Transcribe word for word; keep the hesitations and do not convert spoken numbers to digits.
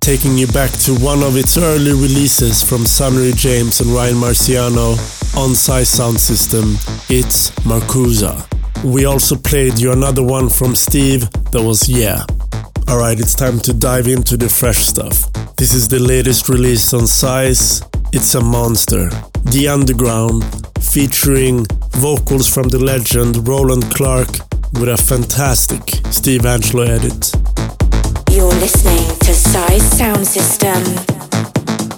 taking you back to one of its early releases from Sunnery James and Ryan Marciano on Size Sound System. It's Marcusa. We also played you another one from Steve that was Yeah. Alright, it's time to dive into the fresh stuff. This is the latest release on Size. It's a monster. The Underground, featuring vocals from the legend Roland Clark with a fantastic Steve Angello edit. You're listening to Size Sound System.